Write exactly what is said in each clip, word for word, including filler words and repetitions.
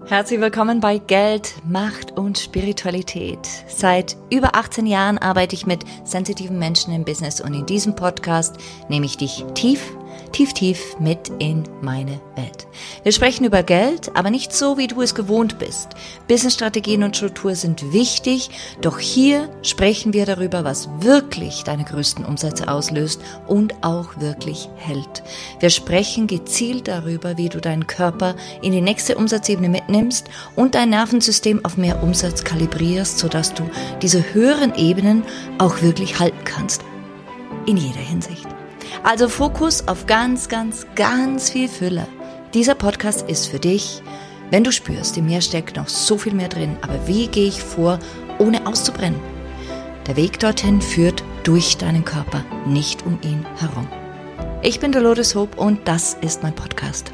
Herzlich willkommen bei Geld, Macht und Spiritualität. Seit über achtzehn Jahren arbeite ich mit sensitiven Menschen im Business und in diesem Podcast nehme ich dich tief, tief, tief mit in meine Welt. Wir sprechen über Geld, aber nicht so, wie du es gewohnt bist. Businessstrategien und Struktur sind wichtig, doch hier sprechen wir darüber, was wirklich deine größten Umsätze auslöst und auch wirklich hält. Wir sprechen gezielt darüber, wie du deinen Körper in die nächste Umsatzebene mitnimmst und dein Nervensystem auf mehr Umsatz kalibrierst, sodass du diese höheren Ebenen auch wirklich halten kannst. In jeder Hinsicht. Also Fokus auf ganz, ganz, ganz viel Fülle. Dieser Podcast ist für dich, wenn du spürst, in mir steckt noch so viel mehr drin, aber wie gehe ich vor, ohne auszubrennen? Der Weg dorthin führt durch deinen Körper, nicht um ihn herum. Ich bin Dolores Hope und das ist mein Podcast.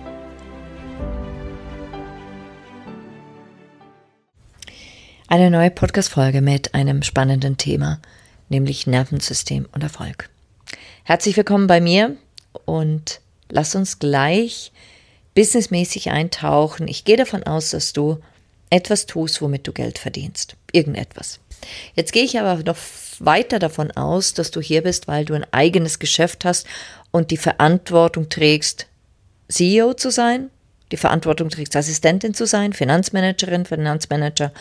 Eine neue Podcast-Folge mit einem spannenden Thema, nämlich Nervensystem und Erfolg. Herzlich willkommen bei mir und lass uns gleich businessmäßig eintauchen. Ich gehe davon aus, dass du etwas tust, womit du Geld verdienst. Irgendetwas. Jetzt gehe ich aber noch weiter davon aus, dass du hier bist, weil du ein eigenes Geschäft hast und die Verantwortung trägst, C E O zu sein, die Verantwortung trägst, Assistentin zu sein, Finanzmanagerin, Finanzmanager,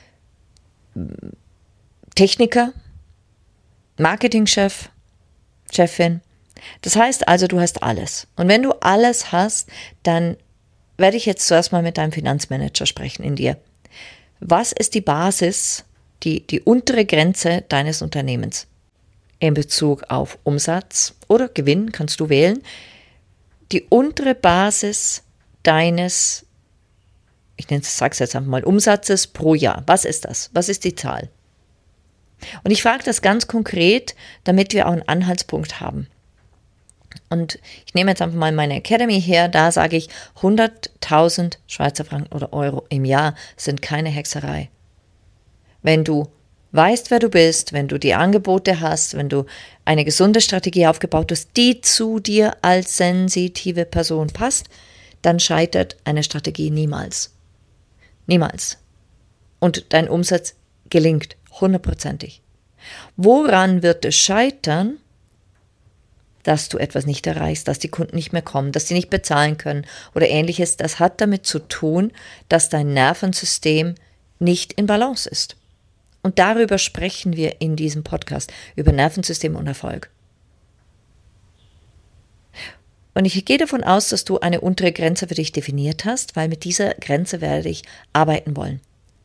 Techniker, Marketingchef, Chefin. Das heißt also, du hast alles. Und wenn du alles hast, dann werde ich jetzt zuerst mal mit deinem Finanzmanager sprechen in dir. Was ist die Basis, die, die untere Grenze deines Unternehmens? In Bezug auf Umsatz oder Gewinn kannst du wählen. Die untere Basis deines, ich nenne es, sag's jetzt einfach mal, Umsatzes pro Jahr. Was ist das? Was ist die Zahl? Und ich frage das ganz konkret, damit wir auch einen Anhaltspunkt haben. Und ich nehme jetzt einfach mal meine Academy her, da sage ich, hunderttausend Schweizer Franken oder Euro im Jahr sind keine Hexerei. Wenn du weißt, wer du bist, wenn du die Angebote hast, wenn du eine gesunde Strategie aufgebaut hast, die zu dir als sensitive Person passt, dann scheitert eine Strategie niemals. Niemals. Und dein Umsatz gelingt hundertprozentig. Woran wird es scheitern, dass du etwas nicht erreichst, dass die Kunden nicht mehr kommen, dass sie nicht bezahlen können oder ähnliches? Das hat damit zu tun, dass dein Nervensystem nicht in Balance ist. Und darüber sprechen wir in diesem Podcast, über Nervensystem und Erfolg. Und ich gehe davon aus, dass du eine untere Grenze für dich definiert hast, weil mit dieser Grenze werde ich arbeiten wollen.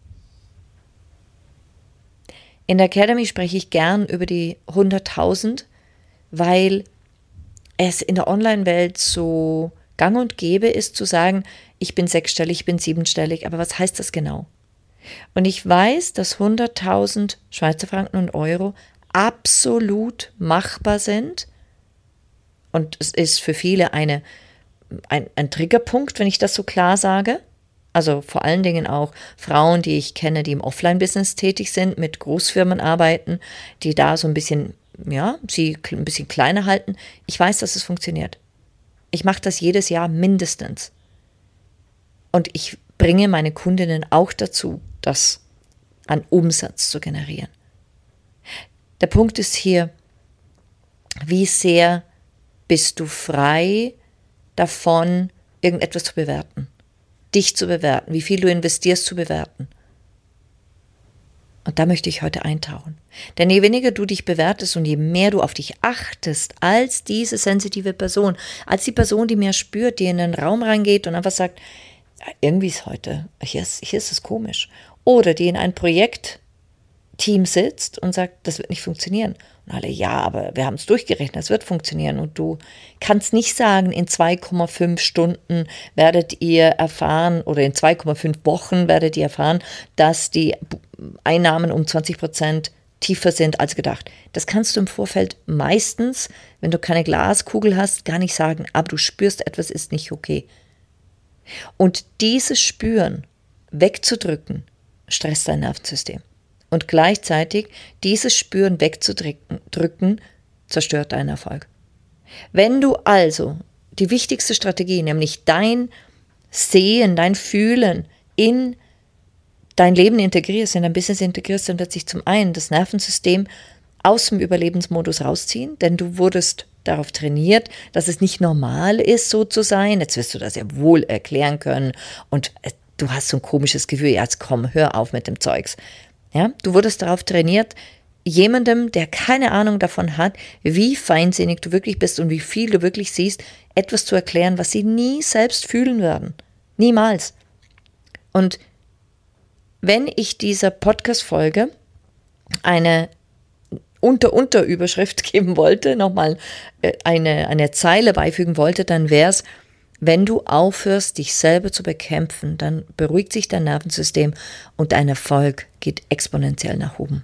In der Academy spreche ich gern über die hunderttausend, weil es in der Online-Welt so gang und gäbe ist, zu sagen, ich bin sechsstellig, ich bin siebenstellig, aber was heißt das genau? Und ich weiß, dass hunderttausend Schweizer Franken und Euro absolut machbar sind. Und es ist für viele eine, ein, ein Triggerpunkt, wenn ich das so klar sage. Also vor allen Dingen auch Frauen, die ich kenne, die im Offline-Business tätig sind, mit Großfirmen arbeiten, die da so ein bisschen, ja, sie ein bisschen kleiner halten. Ich weiß, dass es funktioniert. Ich mache das jedes Jahr mindestens. Und ich bringe meine Kundinnen auch dazu, das an Umsatz zu generieren. Der Punkt ist hier, wie sehr bist du frei davon, irgendetwas zu bewerten? Dich zu bewerten, wie viel du investierst zu bewerten. Und da möchte ich heute eintauchen. Denn je weniger du dich bewertest und je mehr du auf dich achtest als diese sensitive Person, als die Person, die mehr spürt, die in den Raum reingeht und einfach sagt, irgendwie ist heute, hier ist, hier ist es komisch. Oder die in ein Projektteam sitzt und sagt, das wird nicht funktionieren. Und alle, ja, aber wir haben es durchgerechnet, es wird funktionieren. Und du kannst nicht sagen, in zwei Komma fünf Stunden werdet ihr erfahren oder in zwei Komma fünf Wochen werdet ihr erfahren, dass die Einnahmen um zwanzig Prozent tiefer sind als gedacht. Das kannst du im Vorfeld meistens, wenn du keine Glaskugel hast, gar nicht sagen, aber du spürst, etwas ist nicht okay. Und dieses Spüren wegzudrücken, stresst dein Nervensystem. Und gleichzeitig dieses Spüren wegzudrücken, zerstört deinen Erfolg. Wenn du also die wichtigste Strategie, nämlich dein Sehen, dein Fühlen in dein Leben integrierst, in dein Business integrierst, dann wird sich zum einen das Nervensystem aus dem Überlebensmodus rausziehen, denn du wurdest darauf trainiert, dass es nicht normal ist, so zu sein. Jetzt wirst du das ja wohl erklären können und du hast so ein komisches Gefühl, jetzt komm, hör auf mit dem Zeugs. Ja, du wurdest darauf trainiert, jemandem, der keine Ahnung davon hat, wie feinsinnig du wirklich bist und wie viel du wirklich siehst, etwas zu erklären, was sie nie selbst fühlen werden. Niemals. Und wenn ich dieser Podcast-Folge eine Unter-Unter-Überschrift geben wollte, nochmal eine, eine Zeile beifügen wollte, dann wäre es, wenn du aufhörst, dich selber zu bekämpfen, dann beruhigt sich dein Nervensystem und dein Erfolg geht exponentiell nach oben.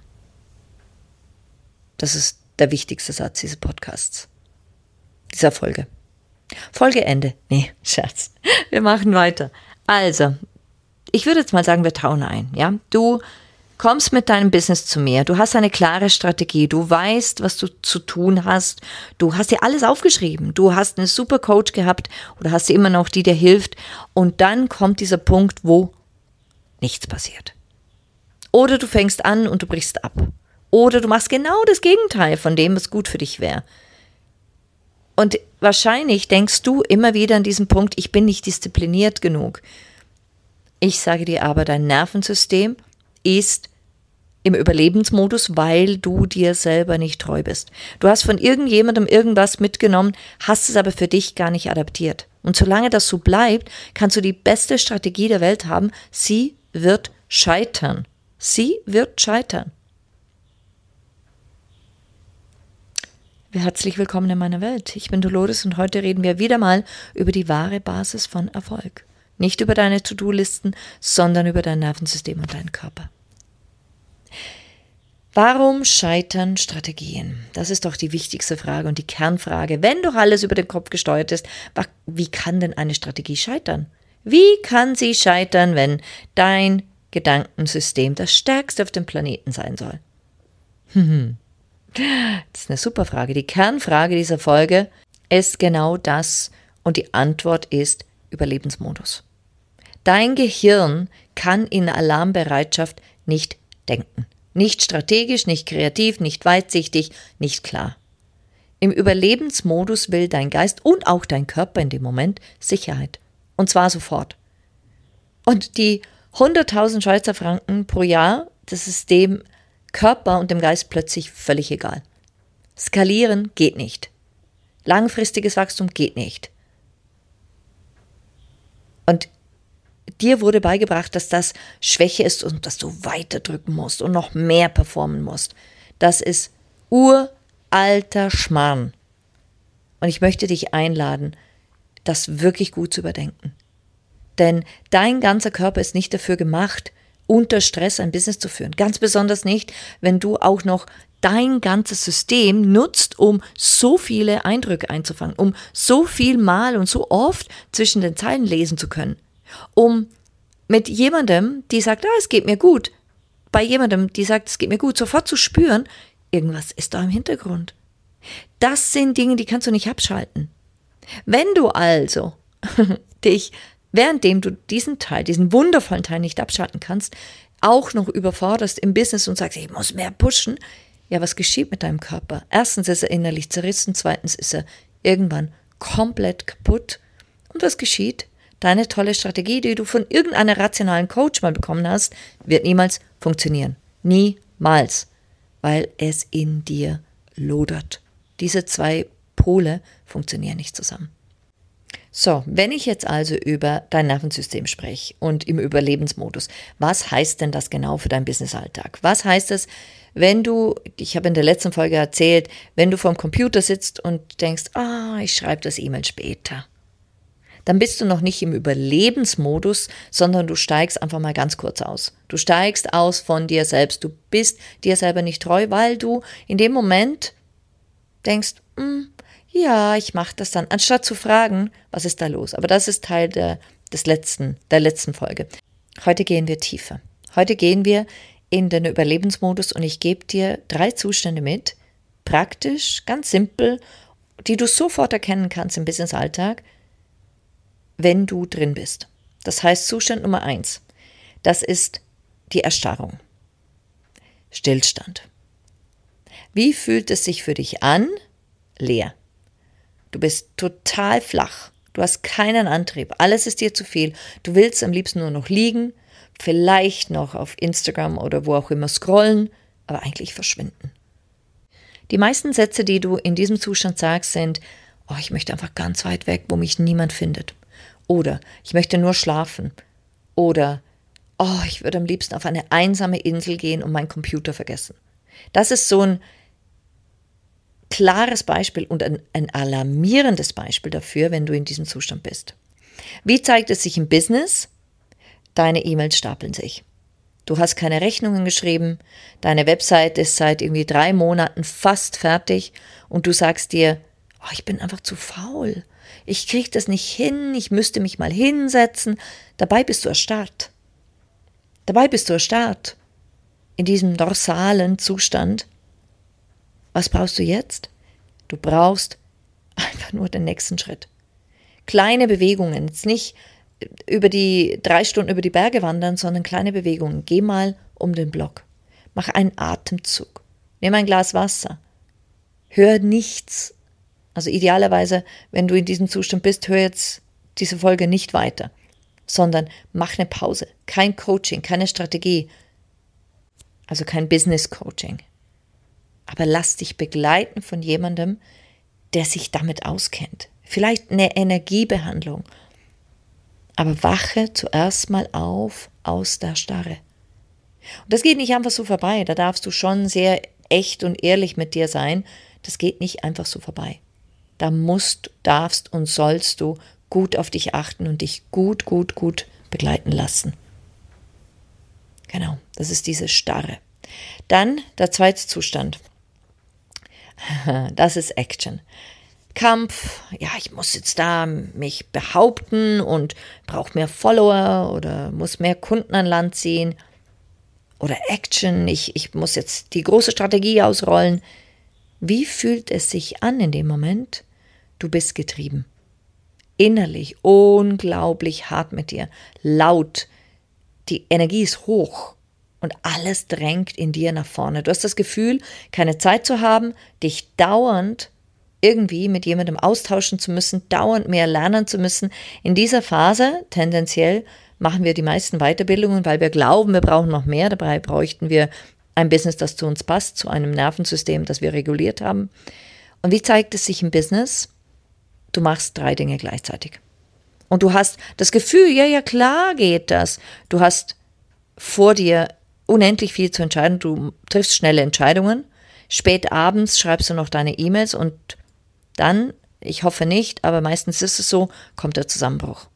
Das ist der wichtigste Satz dieses Podcasts, dieser Folge. Folge Ende. Nee, Scherz. Wir machen weiter. Also, ich würde jetzt mal sagen, wir tauen ein. Ja? Du kommst mit deinem Business zu mir, du hast eine klare Strategie, du weißt, was du zu tun hast, du hast dir alles aufgeschrieben, du hast einen super Coach gehabt oder hast immer noch, die dir hilft und dann kommt dieser Punkt, wo nichts passiert. Oder du fängst an und du brichst ab. Oder du machst genau das Gegenteil von dem, was gut für dich wäre. Und wahrscheinlich denkst du immer wieder an diesen Punkt, ich bin nicht diszipliniert genug. Ich sage dir aber, dein Nervensystem ist im Überlebensmodus, weil du dir selber nicht treu bist. Du hast von irgendjemandem irgendwas mitgenommen, hast es aber für dich gar nicht adaptiert. Und solange das so bleibt, kannst du die beste Strategie der Welt haben. Sie wird scheitern. Sie wird scheitern. Herzlich willkommen in meiner Welt. Ich bin Dolores und heute reden wir wieder mal über die wahre Basis von Erfolg. Nicht über deine To-Do-Listen, sondern über dein Nervensystem und deinen Körper. Warum scheitern Strategien? Das ist doch die wichtigste Frage und die Kernfrage. Wenn doch alles über den Kopf gesteuert ist, wie kann denn eine Strategie scheitern? Wie kann sie scheitern, wenn dein Gedankensystem das stärkste auf dem Planeten sein soll? Hm. Das ist eine super Frage. Die Kernfrage dieser Folge ist genau das und die Antwort ist Überlebensmodus. Dein Gehirn kann in Alarmbereitschaft nicht denken. Nicht strategisch, nicht kreativ, nicht weitsichtig, nicht klar. Im Überlebensmodus will dein Geist und auch dein Körper in dem Moment Sicherheit. Und zwar sofort. Und die hunderttausend Schweizer Franken pro Jahr, das ist dem Körper und dem Geist plötzlich völlig egal. Skalieren geht nicht. Langfristiges Wachstum geht nicht. Und dir wurde beigebracht, dass das Schwäche ist und dass du weiter drücken musst und noch mehr performen musst. Das ist uralter Schmarrn. Und ich möchte dich einladen, das wirklich gut zu überdenken. Denn dein ganzer Körper ist nicht dafür gemacht, unter Stress ein Business zu führen. Ganz besonders nicht, wenn du auch noch dein ganzes System nutzt, um so viele Eindrücke einzufangen, um so viel Mal und so oft zwischen den Zeilen lesen zu können. Um mit jemandem, die sagt, ah, es geht mir gut, bei jemandem, die sagt, es geht mir gut, sofort zu spüren, irgendwas ist da im Hintergrund. Das sind Dinge, die kannst du nicht abschalten. Wenn du also dich währenddem du diesen Teil, diesen wundervollen Teil nicht abschalten kannst, auch noch überforderst im Business und sagst, ich muss mehr pushen, ja, was geschieht mit deinem Körper? Erstens ist er innerlich zerrissen, zweitens ist er irgendwann komplett kaputt. Und was geschieht? Deine tolle Strategie, die du von irgendeiner rationalen Coach mal bekommen hast, wird niemals funktionieren. Niemals. Weil es in dir lodert. Diese zwei Pole funktionieren nicht zusammen. So, wenn ich jetzt also über dein Nervensystem spreche und im Überlebensmodus, was heißt denn das genau für deinen Businessalltag? Was heißt es, wenn du, ich habe in der letzten Folge erzählt, wenn du vorm Computer sitzt und denkst, ah, ich schreibe das E-Mail später, dann bist du noch nicht im Überlebensmodus, sondern du steigst einfach mal ganz kurz aus. Du steigst aus von dir selbst, du bist dir selber nicht treu, weil du in dem Moment denkst, hm, ja, ich mache das dann, anstatt zu fragen, was ist da los? Aber das ist Teil der, des letzten, der letzten Folge. Heute gehen wir tiefer. Heute gehen wir in den Überlebensmodus und ich gebe dir drei Zustände mit, praktisch, ganz simpel, die du sofort erkennen kannst im Businessalltag, wenn du drin bist. Das heißt Zustand Nummer eins. Das ist die Erstarrung. Stillstand. Wie fühlt es sich für dich an? Leer. Du bist total flach. Du hast keinen Antrieb. Alles ist dir zu viel. Du willst am liebsten nur noch liegen, vielleicht noch auf Instagram oder wo auch immer scrollen, aber eigentlich verschwinden. Die meisten Sätze, die du in diesem Zustand sagst, sind: Oh, ich möchte einfach ganz weit weg, wo mich niemand findet. Oder ich möchte nur schlafen. Oder oh, ich würde am liebsten auf eine einsame Insel gehen und meinen Computer vergessen. Das ist so ein klares Beispiel und ein, ein alarmierendes Beispiel dafür, wenn du in diesem Zustand bist. Wie zeigt es sich im Business? Deine E-Mails stapeln sich. Du hast keine Rechnungen geschrieben, deine Website ist seit irgendwie drei Monaten fast fertig und du sagst dir: Oh, ich bin einfach zu faul. Ich kriege das nicht hin, ich müsste mich mal hinsetzen. Dabei bist du erstarrt. Dabei bist du erstarrt. In diesem dorsalen Zustand. Was brauchst du jetzt? Du brauchst einfach nur den nächsten Schritt. Kleine Bewegungen, jetzt nicht über die drei Stunden über die Berge wandern, sondern kleine Bewegungen. Geh mal um den Block. Mach einen Atemzug. Nimm ein Glas Wasser. Hör nichts. Also idealerweise, wenn du in diesem Zustand bist, hör jetzt diese Folge nicht weiter, sondern mach eine Pause. Kein Coaching, keine Strategie, also kein Business Coaching. Aber lass dich begleiten von jemandem, der sich damit auskennt. Vielleicht eine Energiebehandlung. Aber wache zuerst mal auf aus der Starre. Und das geht nicht einfach so vorbei. Da darfst du schon sehr echt und ehrlich mit dir sein. Das geht nicht einfach so vorbei. Da musst, darfst und sollst du gut auf dich achten und dich gut, gut, gut begleiten lassen. Genau, das ist diese Starre. Dann der zweite Zustand. Das ist Action. Kampf, ja, ich muss jetzt da mich behaupten und brauche mehr Follower oder muss mehr Kunden an Land ziehen. Oder Action, ich, ich muss jetzt die große Strategie ausrollen. Wie fühlt es sich an in dem Moment? Du bist getrieben. Innerlich unglaublich hart mit dir, laut. Die Energie ist hoch. Und alles drängt in dir nach vorne. Du hast das Gefühl, keine Zeit zu haben, dich dauernd irgendwie mit jemandem austauschen zu müssen, dauernd mehr lernen zu müssen. In dieser Phase, tendenziell, machen wir die meisten Weiterbildungen, weil wir glauben, wir brauchen noch mehr. Dabei bräuchten wir ein Business, das zu uns passt, zu einem Nervensystem, das wir reguliert haben. Und wie zeigt es sich im Business? Du machst drei Dinge gleichzeitig. Und du hast das Gefühl, ja, ja, klar geht das. Du hast vor dir unendlich viel zu entscheiden. Du triffst schnelle Entscheidungen. Spät abends schreibst du noch deine E-Mails und dann, ich hoffe nicht, aber meistens ist es so, kommt der Zusammenbruch.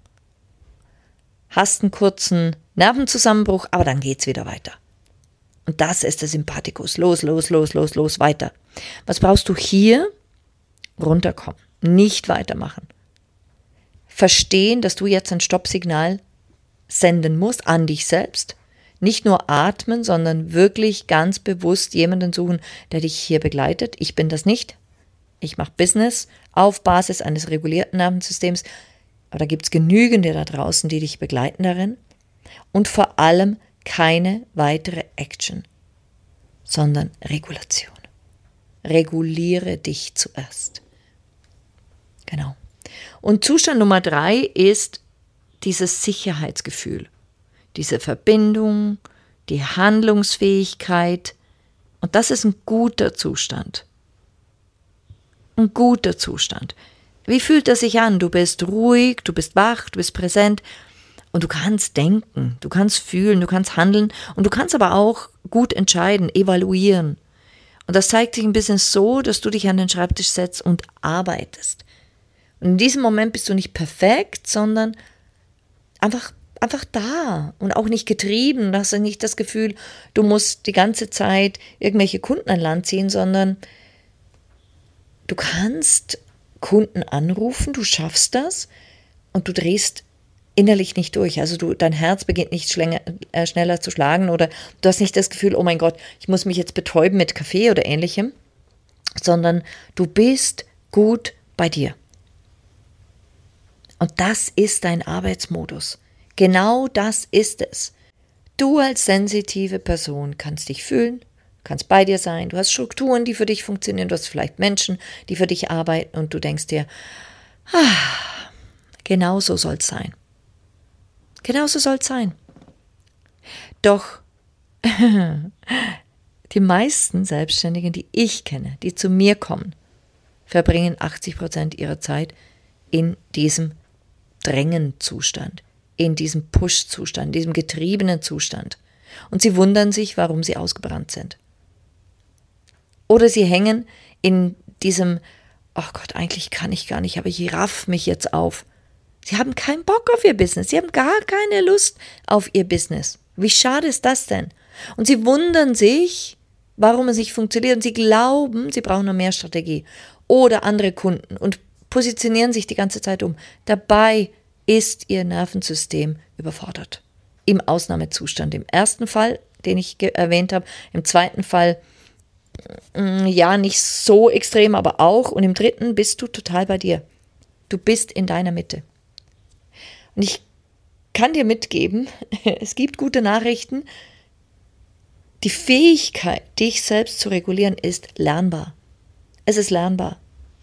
Hast einen kurzen Nervenzusammenbruch, aber dann geht's wieder weiter. Und das ist der Sympathikus. Los, los, los, los, los, weiter. Was brauchst du hier? Runterkommen. Nicht weitermachen. Verstehen, dass du jetzt ein Stoppsignal senden musst an dich selbst. Nicht nur atmen, sondern wirklich ganz bewusst jemanden suchen, der dich hier begleitet. Ich bin das nicht. Ich mache Business auf Basis eines regulierten Nervensystems. Aber da gibt es genügende da draußen, die dich begleiten darin. Und vor allem keine weitere Action, sondern Regulation. Reguliere dich zuerst. Genau. Und Zustand Nummer drei ist dieses Sicherheitsgefühl. Diese Verbindung, die Handlungsfähigkeit. Und das ist ein guter Zustand. Ein guter Zustand. Wie fühlt er sich an? Du bist ruhig, du bist wach, du bist präsent und du kannst denken, du kannst fühlen, du kannst handeln und du kannst aber auch gut entscheiden, evaluieren. Und das zeigt sich ein bisschen so, dass du dich an den Schreibtisch setzt und arbeitest. Und in diesem Moment bist du nicht perfekt, sondern einfach Einfach da und auch nicht getrieben. Du hast ja nicht das Gefühl, du musst die ganze Zeit irgendwelche Kunden an Land ziehen, sondern du kannst Kunden anrufen, du schaffst das und du drehst innerlich nicht durch. Also du, dein Herz beginnt nicht schlänger, äh, schneller zu schlagen oder du hast nicht das Gefühl, oh mein Gott, ich muss mich jetzt betäuben mit Kaffee oder ähnlichem, sondern du bist gut bei dir. Und das ist dein Arbeitsmodus. Genau das ist es. Du als sensitive Person kannst dich fühlen, kannst bei dir sein, du hast Strukturen, die für dich funktionieren, du hast vielleicht Menschen, die für dich arbeiten und du denkst dir, ah, genau so soll es sein. Genau so soll es sein. Doch die meisten Selbstständigen, die ich kenne, die zu mir kommen, verbringen achtzig Prozent ihrer Zeit in diesem Drängenzustand, in diesem Push-Zustand, in diesem getriebenen Zustand. Und sie wundern sich, warum sie ausgebrannt sind. Oder sie hängen in diesem, ach Gott, eigentlich kann ich gar nicht, aber ich raff mich jetzt auf. Sie haben keinen Bock auf ihr Business, sie haben gar keine Lust auf ihr Business. Wie schade ist das denn? Und sie wundern sich, warum es nicht funktioniert und sie glauben, sie brauchen noch mehr Strategie oder andere Kunden und positionieren sich die ganze Zeit um. Dabei ist ihr Nervensystem überfordert. Im Ausnahmezustand. Im ersten Fall, den ich ge- erwähnt habe, im zweiten Fall, mh, ja, nicht so extrem, aber auch. Und im dritten bist du total bei dir. Du bist in deiner Mitte. Und ich kann dir mitgeben, es gibt gute Nachrichten. Die Fähigkeit, dich selbst zu regulieren, ist lernbar. Es ist lernbar.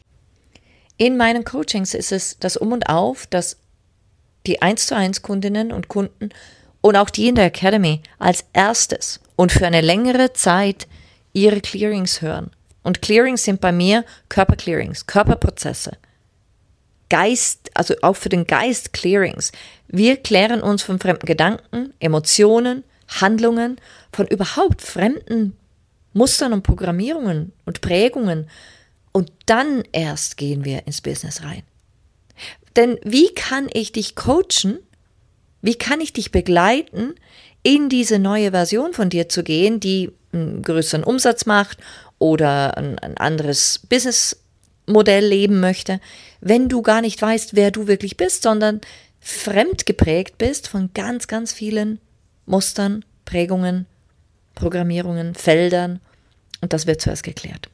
In meinen Coachings ist es das Um und Auf, dass die eins zu eins Kundinnen und Kunden und auch die in der Academy als erstes und für eine längere Zeit ihre Clearings hören. Und Clearings sind bei mir Körperclearings, Körperprozesse. Geist, also auch für den Geist Clearings. Wir klären uns von fremden Gedanken, Emotionen, Handlungen, von überhaupt fremden Mustern und Programmierungen und Prägungen. Und dann erst gehen wir ins Business rein. Denn wie kann ich dich coachen? Wie kann ich dich begleiten, in diese neue Version von dir zu gehen, die einen größeren Umsatz macht oder ein, ein anderes Businessmodell leben möchte, wenn du gar nicht weißt, wer du wirklich bist, sondern fremd geprägt bist von ganz, ganz vielen Mustern, Prägungen, Programmierungen, Feldern. Und das wird zuerst geklärt.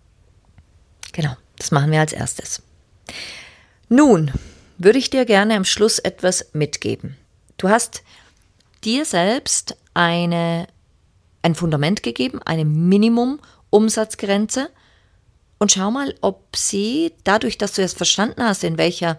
Genau, das machen wir als erstes. Nun würde ich dir gerne am Schluss etwas mitgeben. Du hast dir selbst eine, ein Fundament gegeben, eine Minimum-Umsatzgrenze und schau mal, ob sie, dadurch, dass du jetzt verstanden hast, in welcher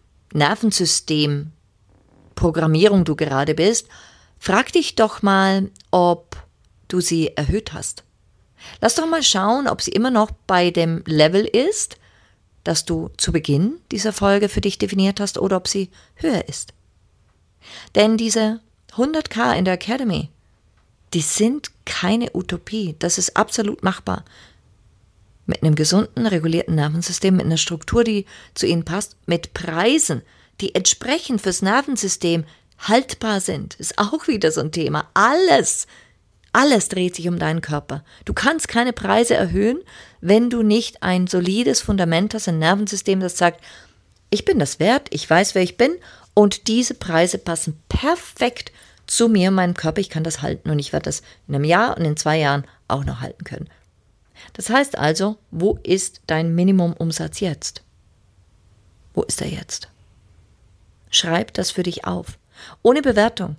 Nervensystem-Programmierung du gerade bist, frag dich doch mal, ob du sie erhöht hast. Lass doch mal schauen, ob sie immer noch bei dem Level ist, das du zu Beginn dieser Folge für dich definiert hast, oder ob sie höher ist. Denn diese hunderttausend in der Academy, die sind keine Utopie. Das ist absolut machbar. Mit einem gesunden, regulierten Nervensystem, mit einer Struktur, die zu ihnen passt, mit Preisen, die entsprechend fürs Nervensystem haltbar sind, ist auch wieder so ein Thema. Alles, alles dreht sich um deinen Körper. Du kannst keine Preise erhöhen, wenn du nicht ein solides Fundament hast, ein Nervensystem, das sagt, ich bin das wert, ich weiß, wer ich bin und diese Preise passen perfekt zu mir, meinem Körper, ich kann das halten und ich werde das in einem Jahr und in zwei Jahren auch noch halten können. Das heißt also, wo ist dein Minimumumsatz jetzt? Wo ist er jetzt? Schreib das für dich auf, ohne Bewertung.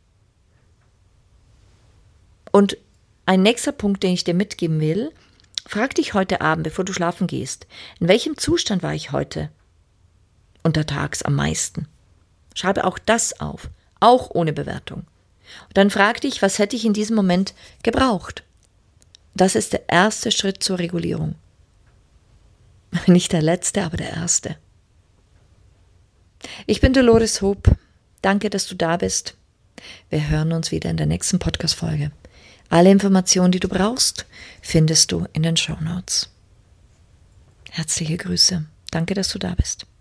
Und ein nächster Punkt, den ich dir mitgeben will, frag dich heute Abend, bevor du schlafen gehst, in welchem Zustand war ich heute untertags am meisten? Schreibe auch das auf, auch ohne Bewertung. Und dann frag dich, was hätte ich in diesem Moment gebraucht? Das ist der erste Schritt zur Regulierung. Nicht der letzte, aber der erste. Ich bin Dolores Hope. Danke, dass du da bist. Wir hören uns wieder in der nächsten Podcast-Folge. Alle Informationen, die du brauchst, findest du in den Shownotes. Herzliche Grüße. Danke, dass du da bist.